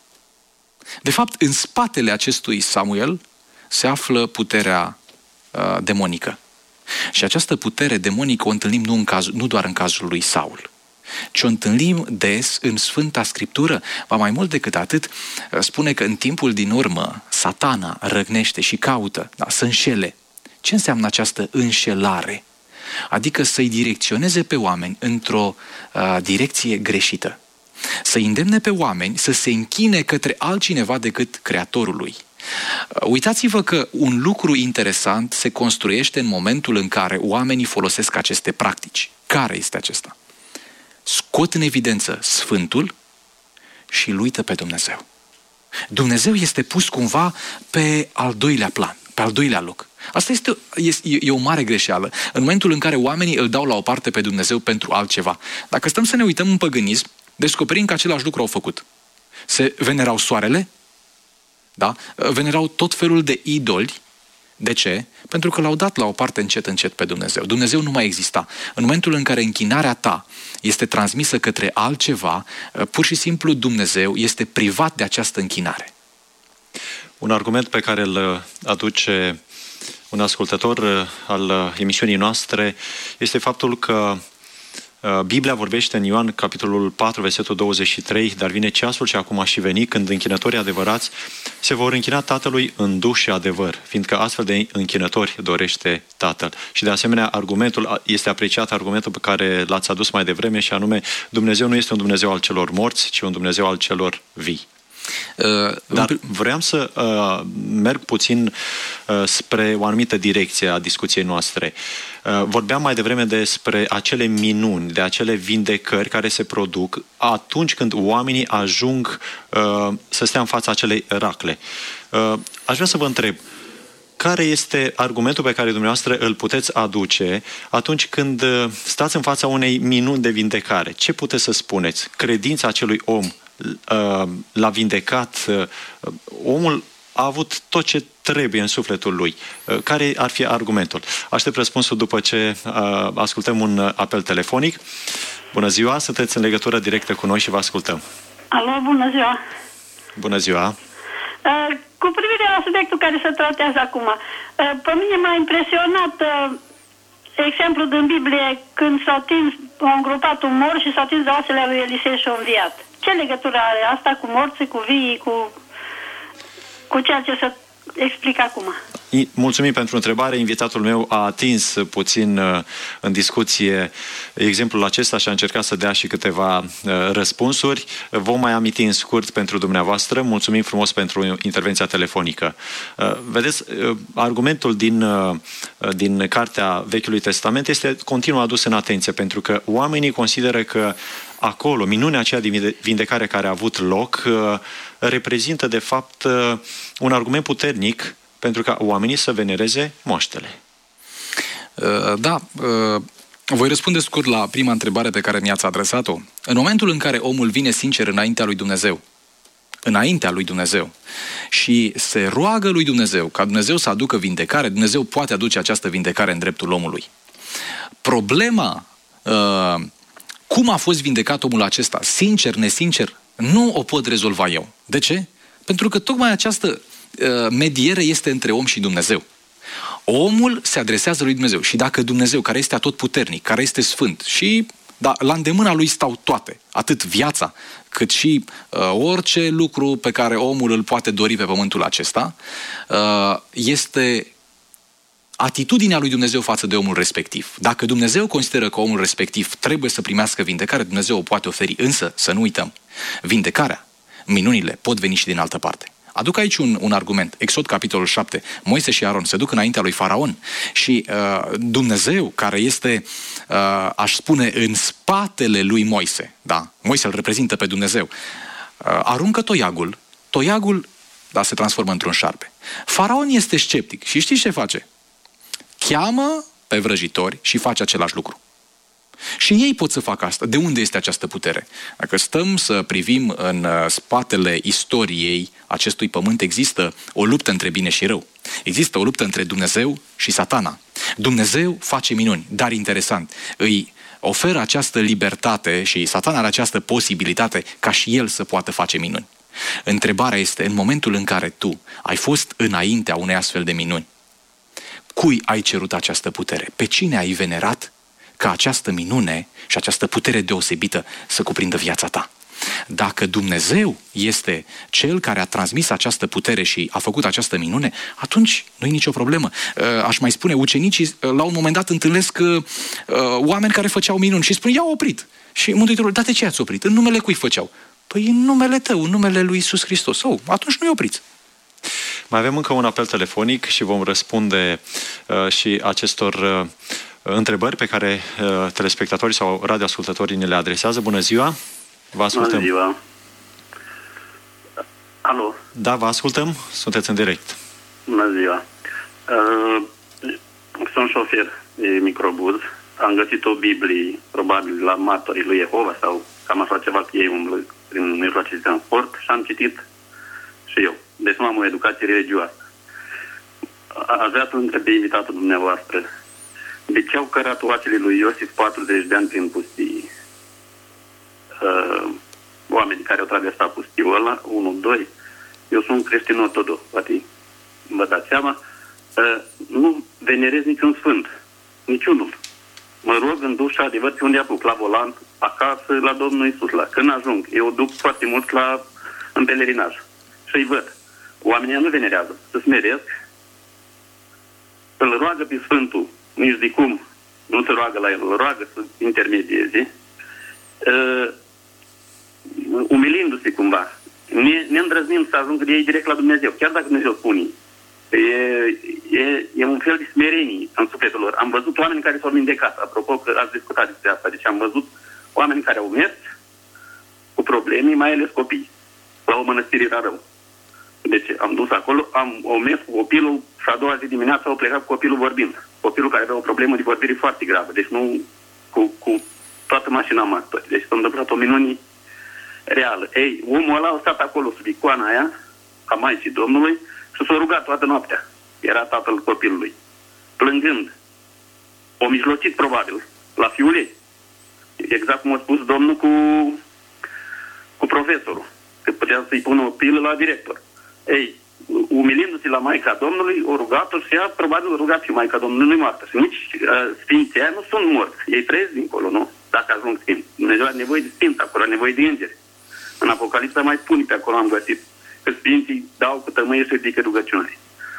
De fapt, în spatele acestui Samuel se află puterea uh, demonică. Și această putere demonică o întâlnim nu, în caz, nu doar în cazul lui Saul, ci o întâlnim des în Sfânta Scriptură. Ba mai mult decât atât, spune că în timpul din urmă Satana răgnește și caută, da, să înșele. Ce înseamnă această înșelare? Adică să-i direcționeze pe oameni într-o uh, direcție greșită. Să îndemne pe oameni să se închine către altcineva decât Creatorul lui. Uh, uitați-vă că un lucru interesant se construiește în momentul în care oamenii folosesc aceste practici. Care este acesta? Scot în evidență Sfântul și îl uită pe Dumnezeu. Dumnezeu este pus cumva pe al doilea plan, pe al doilea loc. Asta este, este e o mare greșeală. În momentul în care oamenii îl dau la o parte pe Dumnezeu pentru altceva. Dacă stăm să ne uităm în păgânism, descoperim că același lucru au făcut. Se venerau soarele, da? Venerau tot felul de idoli. De ce? Pentru că l-au dat la o parte încet, încet pe Dumnezeu. Dumnezeu nu mai exista. În momentul în care închinarea ta este transmisă către altceva, pur și simplu Dumnezeu este privat de această închinare. Un argument pe care îl aduce un ascultător al emisiunii noastre este faptul că Biblia vorbește în Ioan, capitolul patru, versetul douăzeci și trei, dar vine ceasul și acum a și venit când închinătorii adevărați se vor închina Tatălui în duh și adevăr, fiindcă astfel de închinători dorește Tatăl. Și de asemenea, argumentul este apreciat, argumentul pe care l-ați adus mai devreme, și anume, Dumnezeu nu este un Dumnezeu al celor morți, ci un Dumnezeu al celor vii. Uh, Dar vreau să uh, merg puțin uh, spre o anumită direcție a discuției noastre. Uh, vorbeam mai devreme despre acele minuni, de acele vindecări care se produc atunci când oamenii ajung uh, să stea în fața acelei racle. Uh, aș vrea să vă întreb, care este argumentul pe care dumneavoastră îl puteți aduce atunci când stați în fața unei minuni de vindecare? Ce puteți să spuneți? Credința acelui om l-a vindecat, omul a avut tot ce trebuie în sufletul lui. Care ar fi argumentul? Aștept răspunsul după ce ascultăm un apel telefonic. Bună ziua, sunteți în legătură directă cu noi și vă ascultăm. Alo, bună ziua! Bună ziua! Cu privire la subiectul care se tratează acum, pe mine m-a impresionat exemplu din Biblie când s-a atins, a îngropat un mor și s-a atins de oasele lui Elisei și a înviat. Ce legătură are asta cu morții, cu vii, cu, cu ceea ce se explic acum. Mulțumim pentru întrebare. Invitatul meu a atins puțin în discuție exemplul acesta și a încercat să dea și câteva răspunsuri. Vom mai aminti în scurt pentru dumneavoastră. Mulțumim frumos pentru intervenția telefonică. Vedeți, argumentul din, din Cartea Vechiului Testament este continuu adus în atenție, pentru că oamenii consideră că acolo, minunea aceea de vindecare care a avut loc, reprezintă de fapt un argument puternic pentru ca oamenii să venereze moaștele. Da, voi răspunde scurt la prima întrebare pe care mi-ați adresat-o. În momentul în care omul vine sincer înaintea lui Dumnezeu, înaintea lui Dumnezeu, și se roagă lui Dumnezeu ca Dumnezeu să aducă vindecare, Dumnezeu poate aduce această vindecare în dreptul omului. Problema, cum a fost vindecat omul acesta, sincer, nesincer, nu o pot rezolva eu. De ce? Pentru că tocmai această mediere este între om și Dumnezeu. Omul se adresează lui Dumnezeu și dacă Dumnezeu, care este atotputernic, care este sfânt și da, la îndemâna lui stau toate, atât viața, cât și uh, orice lucru pe care omul îl poate dori pe pământul acesta, uh, este atitudinea lui Dumnezeu față de omul respectiv. Dacă Dumnezeu consideră că omul respectiv trebuie să primească vindecare, Dumnezeu o poate oferi, însă să nu uităm, vindecarea, minunile pot veni și din altă parte. Aduc aici un, un argument. Exod, capitolul șapte. Moise și Aron se duc înaintea lui Faraon și uh, Dumnezeu, care este, uh, aș spune, în spatele lui Moise, da? Moise îl reprezintă pe Dumnezeu, uh, aruncă toiagul, toiagul, da, se transformă într-un șarpe. Faraon este sceptic și știți ce face? Cheamă pe vrăjitori și face același lucru. Și ei pot să facă asta. De unde este această putere? Dacă stăm să privim în spatele istoriei acestui pământ, există o luptă între bine și rău. Există o luptă între Dumnezeu și Satana. Dumnezeu face minuni, dar interesant, îi oferă această libertate și Satana are această posibilitate ca și el să poată face minuni. Întrebarea este, în momentul în care tu ai fost înaintea unei astfel de minuni, cui ai cerut această putere? Pe cine ai venerat ca această minune și această putere deosebită să cuprindă viața ta? Dacă Dumnezeu este Cel care a transmis această putere și a făcut această minune, atunci nu e nicio problemă. Aș mai spune, ucenicii la un moment dat întâlnesc oameni care făceau minuni și spun, i-au oprit. Și Mântuitorul, da, de ce ați oprit? În numele cui făceau? Păi în numele tău, în numele lui Iisus Hristos. Oh, atunci nu-i opriți. Mai avem încă un apel telefonic și vom răspunde uh, și acestor uh, întrebări pe care uh, telespectatorii sau radioascultătorii ne le adresează. Bună ziua! Vă ascultăm. Bună ziua! Alo? Da, vă ascultăm. Sunteți în direct. Bună ziua! Uh, sunt șofer de microbuz. Am găsit o Biblie, probabil la martorii lui Jehova sau cam așa ceva, că ei umblă prin mijloace de transport și am citit și eu. Deci nu am o educație religioasă. Aș vrea să întreb de invitatul dumneavoastră. De ce au cărat oasele lui Iosif patruzeci de ani prin pustie? Uh, oamenii care au traversat pustiul ăla, unu, doi, eu sunt creștin ortodox, poate vă dați seama, uh, nu venerez niciun sfânt, niciunul. Mă rog în duș și adevăr pe unde apuc, la volan, acasă, la Domnul Iisus, la când ajung. Eu duc foarte mult la în pelerinaj și îi văd. Oamenii nu venerează, să smeresc, îl roagă pe Sfântul, nici de cum, nu se roagă la el, îl roagă să intermedieze, uh, umilindu-se cumva, ne, ne îndrăznim să ajungă de ei direct la Dumnezeu, chiar dacă Dumnezeu spune. E, e, e un fel de smerenie în sufletul lor. Am văzut oameni care s-au vindecat, apropo că ați discutat despre asta, deci am văzut oameni care au mers cu probleme, mai ales copii, la o mănăstire Rarău. Deci am dus acolo, am o mers cu copilul și a doua zi dimineața au plecat cu copilul vorbind. Copilul care avea o problemă de vorbire foarte gravă, deci nu cu, cu toată mașina martori. Deci s-a întâmplat o minune reală. Ei, omul ăla a stat acolo sub icoana aia, a Maicii Domnului, și s-a rugat toată noaptea. Era tatăl copilului. Plângând. O mijlocit probabil, la fiul ei. Exact cum a spus domnul cu, cu profesorul. Că putea să-i pună o pilă la director. Ei, umilindu-se la Maica Domnului, o rugat-o și ea probabil o rugat și Maica Domnului nu-i moartă. Și nici uh, sfinții aia nu sunt morți. Ei trăiesc dincolo, nu? Dacă ajung sfinți. Dumnezeu are nevoie de sfinți acolo, are nevoie de îngeri. În Apocalipsa mai spune pe acolo, am găsit, că sfinții dau cu tămâie și ridică rugăciunile.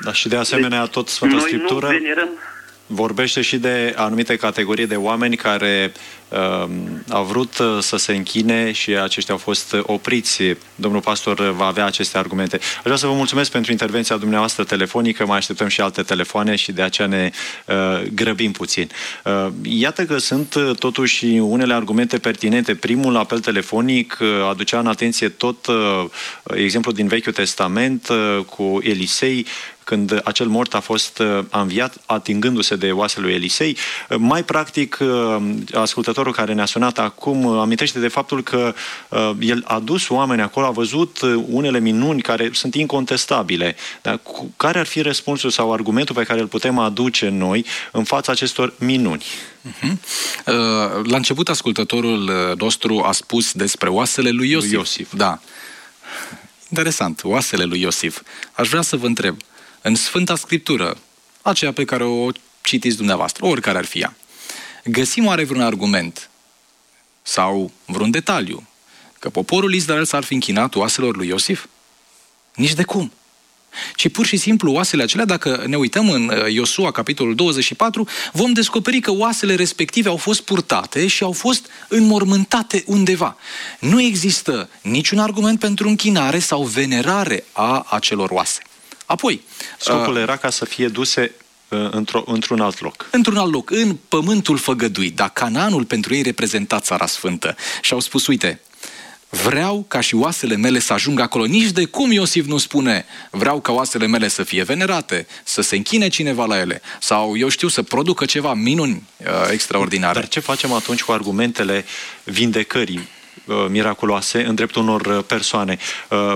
Da, și de asemenea tot Sfânta Noi Scriptură nu venerăm... vorbește și de anumite categorii de oameni care uh, au vrut uh, să se închine și aceștia au fost opriți. Domnul pastor va avea aceste argumente. Aș vrea să vă mulțumesc pentru intervenția dumneavoastră telefonică, mai așteptăm și alte telefoane și de aceea ne uh, grăbim puțin. Uh, iată că sunt uh, totuși unele argumente pertinente. Primul apel telefonic uh, aducea în atenție tot uh, exemplu din Vechiul Testament uh, cu Elisei, când acel mort a fost uh, înviat, atingându-se de oasele lui Elisei. Uh, mai practic, uh, ascultătorul care ne-a sunat acum uh, amintește de faptul că uh, el a dus oameni acolo, a văzut uh, unele minuni care sunt incontestabile. Dar cu, care ar fi răspunsul sau argumentul pe care îl putem aduce noi în fața acestor minuni? Uh-huh. Uh, la început, ascultătorul nostru a spus despre oasele lui Iosif. Lui Iosif. Da. Interesant, oasele lui Iosif. Aș vrea să vă întreb, în Sfânta Scriptură, aceea pe care o citiți dumneavoastră, oricare ar fi ea, găsim oare vreun argument sau vreun detaliu că poporul Israel s-ar fi închinat oaselor lui Iosif? Nici de cum. Ci pur și simplu oasele acelea, dacă ne uităm în Iosua, capitolul douăzeci și patru, vom descoperi că oasele respective au fost purtate și au fost înmormântate undeva. Nu există niciun argument pentru închinare sau venerare a acelor oase. Apoi, Scopul uh, era ca să fie duse uh, într-o, într-un alt loc. Într-un alt loc, în pământul făgăduit, dar Canaanul pentru ei reprezenta Țara Sfântă. Și au spus, uite, vreau ca și oasele mele să ajungă acolo. Nici de cum Iosif nu spune, vreau ca oasele mele să fie venerate, să se închine cineva la ele, sau, eu știu, să producă ceva minuni uh, extraordinare. Dar ce facem atunci cu argumentele vindecării uh, miraculoase în dreptul unor uh, persoane? Uh,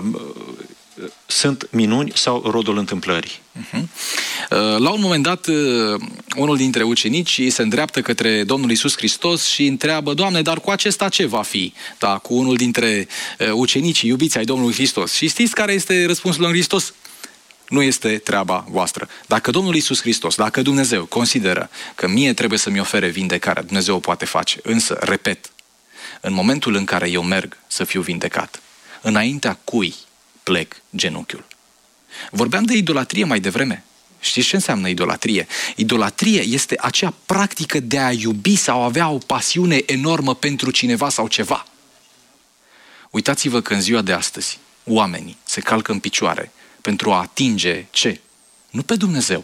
sunt minuni sau rodul întâmplării? Uh-huh. La un moment dat, unul dintre ucenici se îndreaptă către Domnul Iisus Hristos și întreabă, Doamne, dar cu acesta ce va fi? Da, cu unul dintre ucenicii iubiți ai Domnului Hristos. Și știți care este răspunsul lui Hristos? Nu este treaba voastră. Dacă Domnul Iisus Hristos, dacă Dumnezeu consideră că mie trebuie să-mi ofere vindecarea, Dumnezeu o poate face. Însă, repet, în momentul în care eu merg să fiu vindecat, înaintea cui plec genunchiul? Vorbeam de idolatrie mai devreme. Știți ce înseamnă idolatrie? Idolatrie este acea practică de a iubi sau avea o pasiune enormă pentru cineva sau ceva. Uitați-vă că în ziua de astăzi oamenii se calcă în picioare pentru a atinge ce? Nu pe Dumnezeu.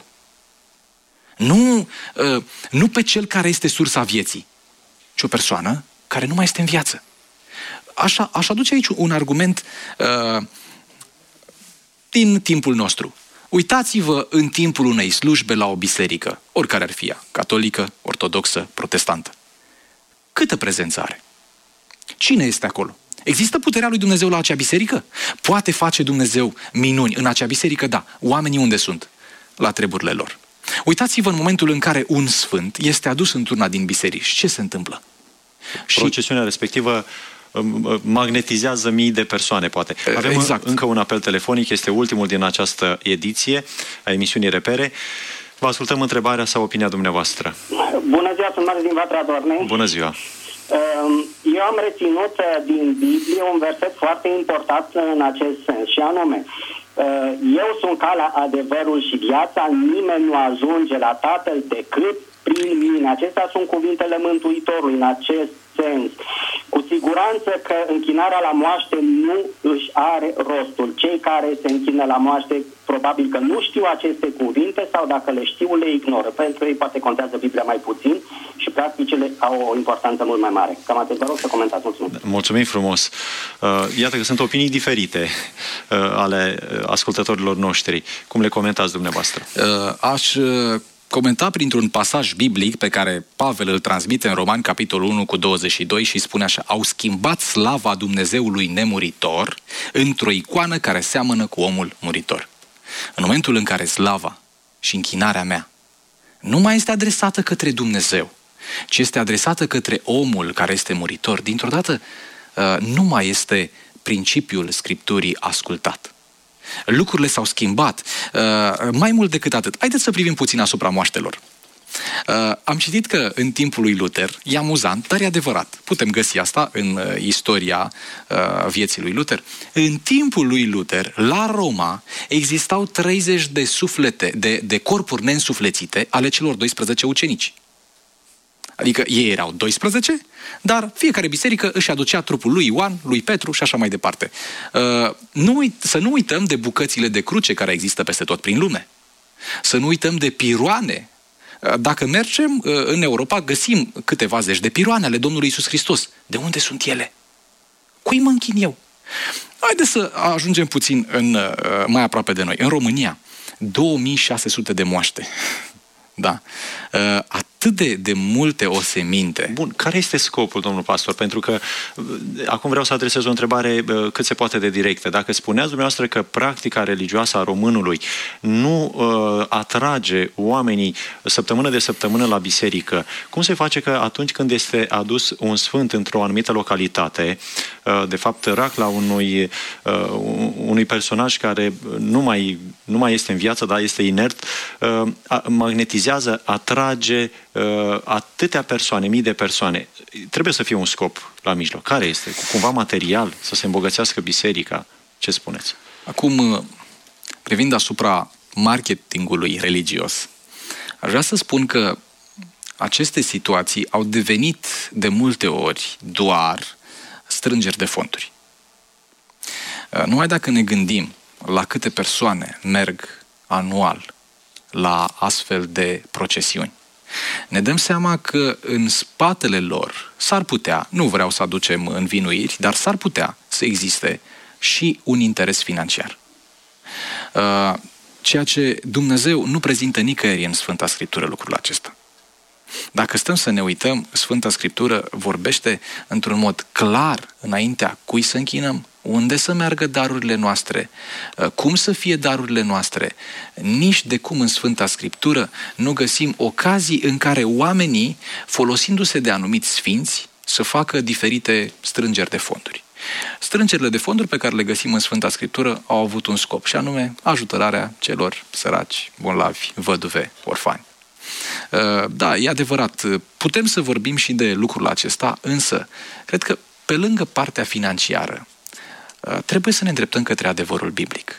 Nu, uh, nu pe Cel care este sursa vieții, ci o persoană care nu mai este în viață. Așa, aș aduce aici un argument uh, din timpul nostru. Uitați-vă în timpul unei slujbe la o biserică, oricare ar fi ea, catolică, ortodoxă, protestantă. Câtă prezență are? Cine este acolo? Există puterea lui Dumnezeu la acea biserică? Poate face Dumnezeu minuni în acea biserică? Da. Oamenii unde sunt? La treburile lor. Uitați-vă în momentul în care un sfânt este adus într-una din biserici. Ce se întâmplă? Procesiunea respectivă magnetizează mii de persoane, poate. Avem exact. încă un apel telefonic, este ultimul din această ediție a emisiunii Repere. Vă ascultăm întrebarea sau opinia dumneavoastră. Bună ziua, sunt Marius din Vatra Dornei. Bună ziua. Eu am reținut din Biblie un verset foarte important în acest sens, și anume, eu sunt calea, adevărul și viața, nimeni nu ajunge la Tatăl decât prin mine. Acestea sunt cuvintele Mântuitorului în acest sens. Cu siguranță că închinarea la moaște nu își are rostul. Cei care se închină la moaște probabil că nu știu aceste cuvinte sau dacă le știu le ignoră. Pentru ei poate contează Biblia mai puțin și practicile au o importanță mult mai mare. Cam atât, vă rog să comentați. Mulțumesc. Mulțumim frumos. Iată că sunt opinii diferite ale ascultătorilor noștri. Cum le comentați dumneavoastră? Aș comenta printr-un pasaj biblic pe care Pavel îl transmite în Romani, capitolul unu cu douăzeci și doi și spune așa: au schimbat slava Dumnezeului nemuritor într-o icoană care seamănă cu omul muritor. În momentul în care slava și închinarea mea nu mai este adresată către Dumnezeu, ci este adresată către omul care este muritor, dintr-o dată nu mai este principiul Scripturii ascultat. Lucrurile s-au schimbat. Uh, mai mult decât atât, haideți să privim puțin asupra moaștelor. Uh, am citit că în timpul lui Luther, e amuzant, dar e adevărat. Putem găsi asta în uh, istoria uh, vieții lui Luther. În timpul lui Luther, la Roma, existau treizeci de suflete, de, de corpuri neînsuflețite ale celor doisprezece ucenici. Adică ei erau doisprezece, dar fiecare biserică își aducea trupul lui Ioan, lui Petru și așa mai departe. Uh, nu uit- să nu uităm de bucățile de cruce care există peste tot prin lume. Să nu uităm de piroane. Dacă mergem în Europa, găsim câteva zeci de piroane ale Domnului Iisus Hristos. De unde sunt ele? Cui mă închin eu? Haideți să ajungem puțin în, mai aproape de noi. În România, două mii șase sute de moaște. Da. Atât de, de multe oseminte. Bun, care este scopul, domnul pastor? Pentru că acum vreau să adresez o întrebare cât se poate de directă. Dacă spuneați dumneavoastră că practica religioasă a românului nu uh, atrage oamenii săptămână de săptămână la biserică, cum se face că atunci când este adus un sfânt într-o anumită localitate, uh, de fapt racla unui, uh, unui personaj care nu mai, nu mai este în viață, dar este inert, uh, magnetizează, atrage atâtea persoane, mii de persoane. Trebuie să fie un scop la mijloc. Care este? Cumva material? Să se îmbogățească biserica? Ce spuneți? Acum, privind asupra marketingului religios, aș vrea să spun că aceste situații au devenit de multe ori doar strângeri de fonduri. Numai dacă ne gândim la câte persoane merg anual la astfel de procesiuni, ne dăm seama că în spatele lor s-ar putea, nu vreau să aducem învinuiri, dar s-ar putea să existe și un interes financiar. Ceea ce Dumnezeu nu prezintă nicăieri în Sfânta Scriptură lucrul acesta. Dacă stăm să ne uităm, Sfânta Scriptură vorbește într-un mod clar înaintea cui să închinăm, unde să meargă darurile noastre, cum să fie darurile noastre. Nici de cum în Sfânta Scriptură nu găsim ocazii în care oamenii, folosindu-se de anumiți sfinți, să facă diferite strângeri de fonduri. Strângerile de fonduri pe care le găsim în Sfânta Scriptură au avut un scop, și anume ajutorarea celor săraci, bolnavi, văduve, orfani. Da, e adevărat, putem să vorbim și de lucrul acesta, însă cred că pe lângă partea financiară trebuie să ne îndreptăm către adevărul biblic.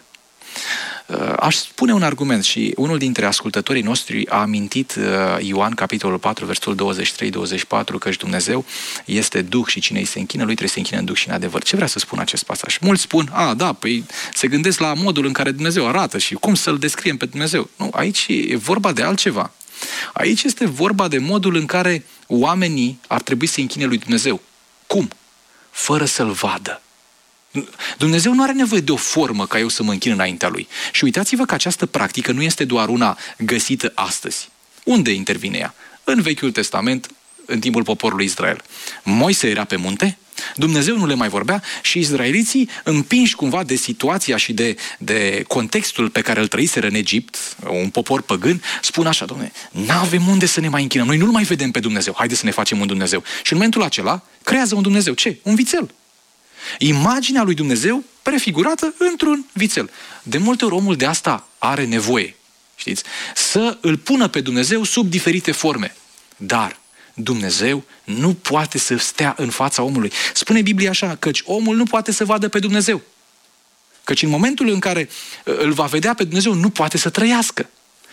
Aș spune un argument și unul dintre ascultătorii noștri a amintit Ioan, capitolul patru, versetul douăzeci și trei douăzeci și patru, căci Dumnezeu este Duh și cine îi se închină, lui trebuie să se închină în Duh și în adevăr. Ce vrea să spun acest pasaj? Mulți spun, a, da, păi se gândesc la modul în care Dumnezeu arată și cum să-L descriem pe Dumnezeu. Nu, aici e vorba de altceva. Aici este vorba de modul în care oamenii ar trebui să se închine lui Dumnezeu. Cum? Fără să-L vadă. Dumnezeu nu are nevoie de o formă ca eu să mă închin înaintea Lui. Și uitați-vă că această practică nu este doar una găsită astăzi. Unde intervine ea? În Vechiul Testament, în timpul poporului Israel. Moise era pe munte, Dumnezeu nu le mai vorbea și izraeliții, împinși cumva de situația și de, de contextul pe care îl trăiseră în Egipt, un popor păgân, spun așa, Doamne, n-avem unde să ne mai închinăm, noi nu-L mai vedem pe Dumnezeu, haide să ne facem un Dumnezeu. Și în momentul acela creează un Dumnezeu. Ce? Un vițel. Imaginea lui Dumnezeu prefigurată într-un vițel. De multe ori omul de asta are nevoie, știți, să îl pună pe Dumnezeu sub diferite forme. Dar Dumnezeu nu poate să stea în fața omului. Spune Biblia așa, căci omul nu poate să vadă pe Dumnezeu. Căci în momentul în care îl va vedea pe Dumnezeu, nu poate să trăiască.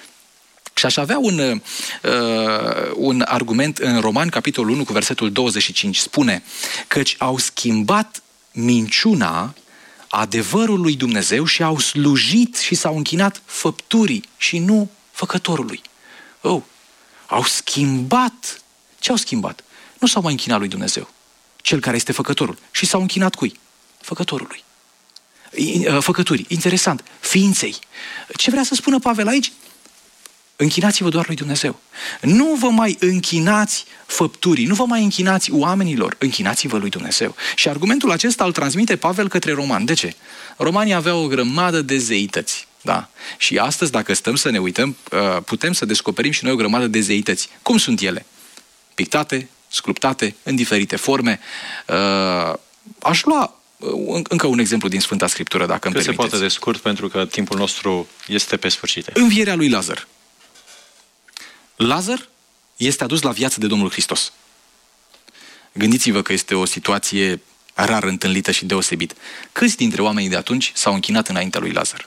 Și aș avea un, uh, un argument în Roman, capitolul unu, cu versetul douăzeci și cinci. Spune, căci au schimbat minciuna adevărul lui Dumnezeu și au slujit și s-au închinat făpturii și nu făcătorului. Oh, au schimbat. Ce au schimbat? Nu s-au mai închinat lui Dumnezeu, cel care este făcătorul. Și s-au închinat cui? Făcătorului. Făcăturii. Interesant. Ființei. Ce vrea să spună Pavel aici? Închinați-vă doar lui Dumnezeu. Nu vă mai închinați făpturii, nu vă mai închinați oamenilor, închinați-vă lui Dumnezeu. Și argumentul acesta îl transmite Pavel către romani. De ce? Romanii aveau o grămadă de zeități. Da? Și astăzi, dacă stăm să ne uităm, putem să descoperim și noi o grămadă de zeități. Cum sunt ele? Pictate, sculptate, în diferite forme. Aș lua încă un exemplu din Sfânta Scriptură, dacă îmi permiteți. Se poate de scurt, pentru că timpul nostru este pe sfârșit. Învierea lui Lazar. Lazar este adus la viață de Domnul Hristos. Gândiți-vă că este o situație rar întâlnită și deosebit. Câți dintre oamenii de atunci s-au închinat înaintea lui Lazar?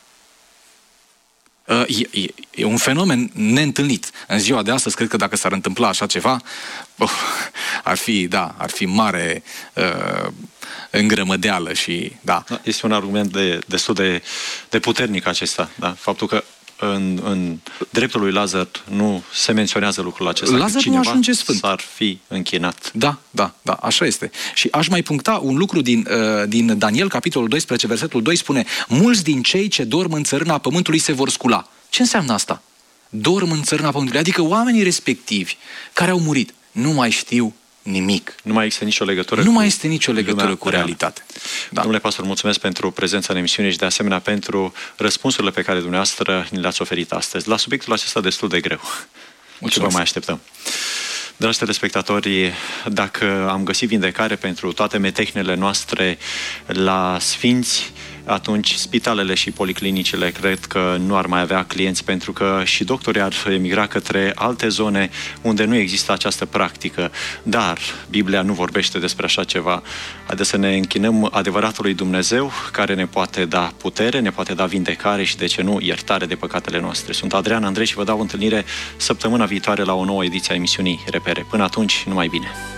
E, e, e un fenomen neîntâlnit. În ziua de astăzi, cred că dacă s-ar întâmpla așa ceva, oh, ar fi, da, ar fi mare uh, îngrămădeală și, da. Este un argument de, destul de, de puternic acesta, da? Faptul că în, în dreptul lui Lazar nu se menționează lucrul acesta. Lazar nu ajunge sfânt. S-ar fi închinat. Da, da, da, așa este. Și aș mai puncta un lucru din, uh, din Daniel, capitolul doisprezece, versetul doi, spune: mulți din cei ce dorm în țărâna pământului se vor scula. Ce înseamnă asta? Dorm în țărâna pământului. Adică oamenii respectivi care au murit nu mai știu nimic. Nu mai este nicio legătură Nu cu mai este nicio legătură cu realitatea. Da. Domnule pastor, mulțumesc pentru prezența în emisiune și de asemenea pentru răspunsurile pe care dumneavoastră ni le-ați oferit astăzi. La subiectul acesta destul de greu. Ce vă mai așteptăm? Dragi telespectatori, dacă am găsit vindecare pentru toate metehnele noastre la sfinți, atunci spitalele și policlinicile cred că nu ar mai avea clienți, pentru că și doctorii ar emigra către alte zone unde nu există această practică. Dar Biblia nu vorbește despre așa ceva. Haideți să ne închinăm adevăratului Dumnezeu, care ne poate da putere, ne poate da vindecare și, de ce nu, iertare de păcatele noastre. Sunt Adrian Andrei și vă dau întâlnire săptămâna viitoare la o nouă ediție a emisiunii Repere. Până atunci, numai bine!